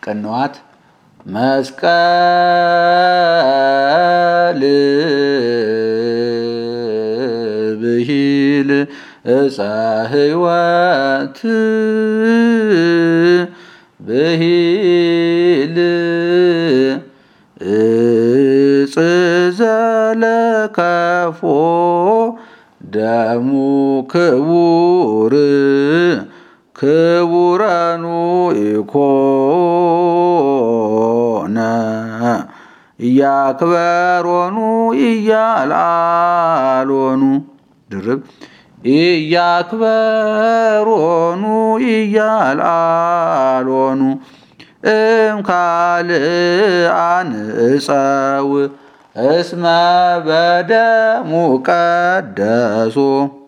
ቅንዋት መስቀል ብሂል ዕፀ ሕይወት ብሂል ዕፅ ዘለከፎ ደሙ ክቡር ክቡረኑ ኢኮነ ኢያክበሮኑ ኢያልአሎኑ ድርብ ኢያክበሮኑ ኢያልአሎኑ እምካልአን ዕፀው እስመ በደሙ ቀደሶ